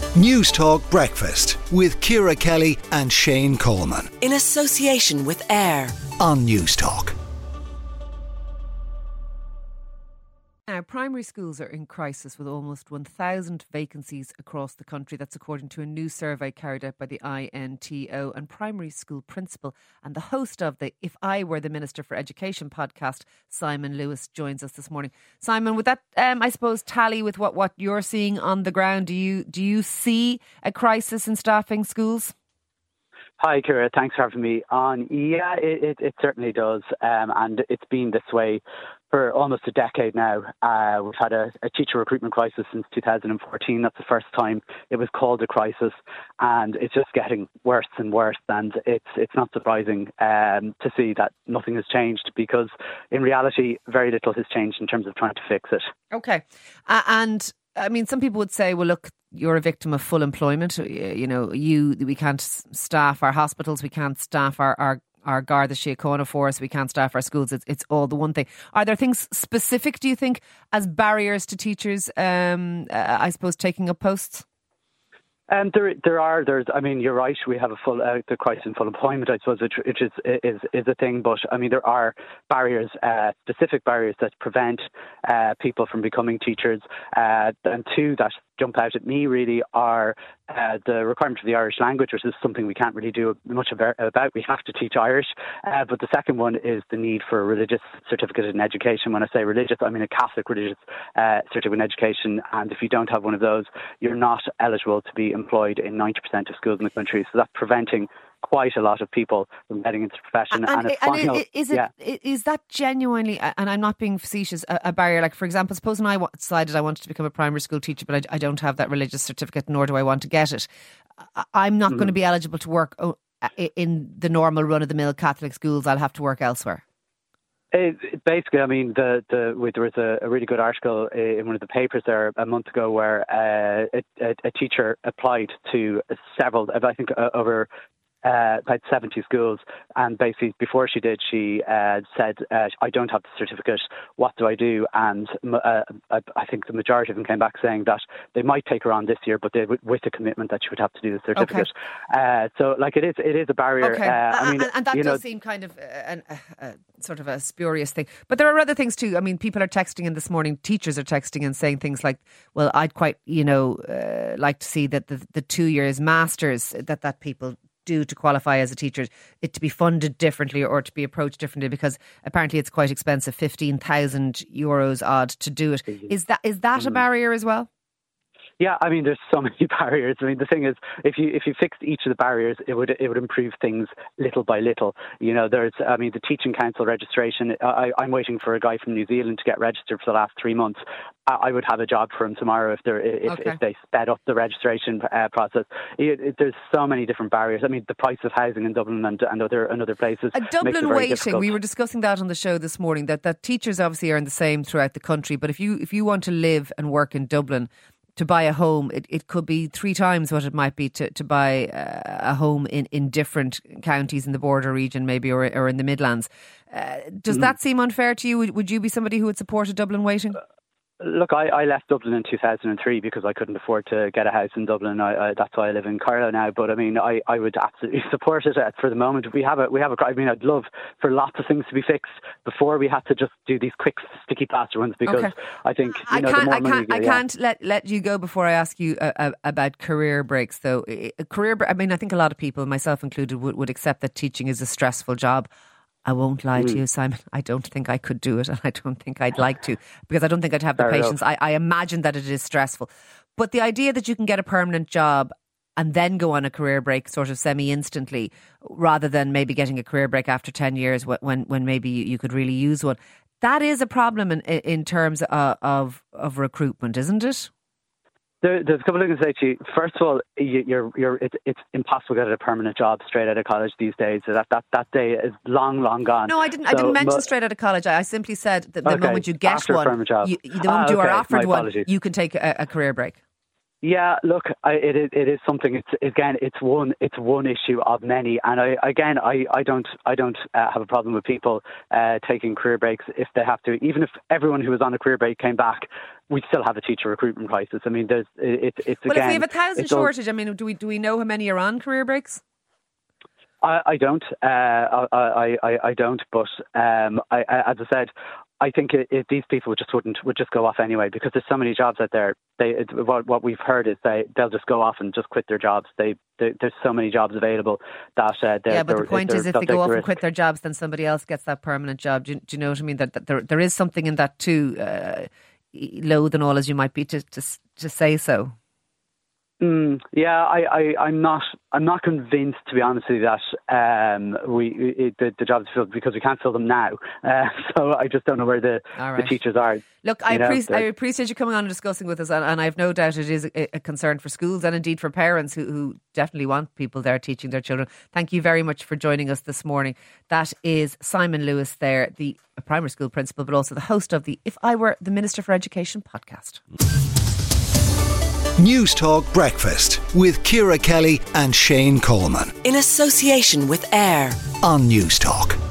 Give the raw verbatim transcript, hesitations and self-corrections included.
News Talk Breakfast with Ciara Kelly and Shane Coleman. In association with AIR on News Talk. Now, primary schools are in crisis with almost one thousand vacancies across the country. That's according to a new survey carried out by the I N T O. And primary school principal and the host of the If I Were the Minister for Education podcast, Simon Lewis, joins us this morning. Simon, would that, um, I suppose, tally with what, what you're seeing on the ground? Do you do you see a crisis in staffing schools? Hi, Ciara. Thanks for having me on. Yeah, it, it, it certainly does. Um, and it's been this way for almost a decade now. Uh, we've had a, a teacher recruitment crisis since two thousand fourteen. That's the first time it was called a crisis. And it's just getting worse and worse. And it's it's not surprising um, to see that nothing has changed, because in reality, very little has changed in terms of trying to fix it. OK. Uh, and I mean, some people would say, well, look, you're a victim of full employment. You know, you we can't staff our hospitals, we can't staff our, our, our Garda Síochána force, we can't staff our schools. It's, it's all the one thing. Are there things specific, do you think, as barriers to teachers, um, uh, I suppose, taking up posts? Um, there, there are. There's. I mean, you're right. We have a full uh, the crisis in full employment, I suppose, which, which is is is a thing. But I mean, there are barriers, uh, specific barriers that prevent uh, people from becoming teachers. Uh, and two that jump out at me really are uh, the requirement of the Irish language, which is something we can't really do much about. We have to teach Irish. Uh, but the second one is the need for a religious certificate in education. When I say religious, I mean a Catholic religious uh, certificate in education. And if you don't have one of those, you're not eligible to be employed in ninety percent of schools in the country. So that's preventing quite a lot of people from getting into the profession. And, and, and, final, and is it yeah. is that genuinely, and I'm not being facetious, a, a barrier? Like, for example, suppose when I decided I wanted to become a primary school teacher, but I, I don't have that religious certificate, nor do I want to get it, I'm not mm-hmm. going to be eligible to work in the normal run-of-the-mill Catholic schools. I'll have to work elsewhere. It, basically, I mean, the, the, there was a, a really good article in one of the papers there a month ago where uh, a, a teacher applied to several, I think uh, over Uh, about seventy schools, and basically before she did, she uh, said, uh, I don't have the certificate, what do I do? And uh, I, I think the majority of them came back saying that they might take her on this year, but they, with the commitment that she would have to do the certificate. Okay. Uh, so like it is it is a barrier. Okay. Uh, I mean, and, and that you does know, seem kind of a, a, a, sort of a spurious thing. But there are other things too. I mean, people are texting in this morning, teachers are texting and saying things like, well, I'd quite, you know, uh, like to see that the, the two years masters that, that people do to qualify as a teacher, it to be funded differently or to be approached differently, because apparently it's quite expensive, fifteen thousand euros odd to do it. Is that is that a barrier as well? Yeah, I mean, there's so many barriers. I mean, the thing is, if you if you fixed each of the barriers, it would it would improve things little by little. You know, there's, I mean, the Teaching Council registration. I, I'm waiting for a guy from New Zealand to get registered for the last three months. I, I would have a job for him tomorrow if they're if, okay. if they sped up the registration uh, process. It, it, there's so many different barriers. I mean, the price of housing in Dublin and, and other and other places. A Dublin waiting. Difficult. We were discussing that on the show this morning. That that teachers obviously are the same throughout the country, but if you if you want to live and work in Dublin, to buy a home, it, it could be three times what it might be to, to buy uh, a home in, in different counties in the border region, maybe, or or in the Midlands. Uh, does mm. that seem unfair to you? Would, would you be somebody who would support a Dublin waiting? Uh, Look, I, I left Dublin in two thousand three because I couldn't afford to get a house in Dublin. I, I, that's why I live in Carlow now. But I mean, I, I would absolutely support it for the moment. We have a we have a. I mean, I'd love for lots of things to be fixed before we had to just do these quick sticky plaster ones, because okay. I think you I know can't, the more I money can't, you get, I can't yeah. let let you go before I ask you uh, uh, about career breaks. Though a career, I mean, I think a lot of people, myself included, would, would accept that teaching is a stressful job. I won't lie mm. to you, Simon. I don't think I could do it, and I don't think I'd like to, because I don't think I'd have the Fair patience. I, I imagine that it is stressful. But the idea that you can get a permanent job and then go on a career break sort of semi-instantly, rather than maybe getting a career break after ten years when when maybe you could really use one, that is a problem in, in terms of, of, of recruitment, isn't it? There, there's a couple of things to say to you. First of all, you, you're, you're, it's, it's impossible to get a permanent job straight out of college these days. So that, that, that day is long, long gone. No, I didn't. So, I didn't mention but, straight out of college. I simply said that the okay, moment you get after one, a permanent job. You, the moment ah, you are okay, offered one, apologies. you can take a, a career break. Yeah, look, I, it is it is something. It's again, it's one it's one issue of many, and I again, I, I don't I don't uh, have a problem with people uh, taking career breaks if they have to. Even if everyone who was on a career break came back, we still have a teacher recruitment crisis. I mean, there's it's it's well, again. Well, if we have a thousand shortage, I mean, do we do we know how many are on career breaks? I, I don't. Uh, I, I, I, I don't. But um, I, I, as I said, I think it, it, these people would just wouldn't would just go off anyway, because there's so many jobs out there. They it, what, what we've heard is they they'll just go off and just quit their jobs. They, they there's so many jobs available that uh, yeah. But the point is, if they go off and quit their jobs, then somebody else gets that permanent job. Do you, do you know what I mean? That, that there there is something in that too. Uh, loath and all as you might be to to, to say so. Mm, yeah, I, I, I'm not. I'm not convinced, to be honest with you, that um, we it, the, the jobs are filled, because we can't fill them now. Uh, so I just don't know where the, right. the teachers are. Look, I, appreci- I appreciate you coming on and discussing with us, and, and I've no doubt it is a, a concern for schools and indeed for parents who, who definitely want people there teaching their children. Thank you very much for joining us this morning. That is Simon Lewis there, the primary school principal, but also the host of the If I Were the Minister for Education podcast. News Talk Breakfast with Ciara Kelly and Shane Coleman. In association with AIR On News Talk.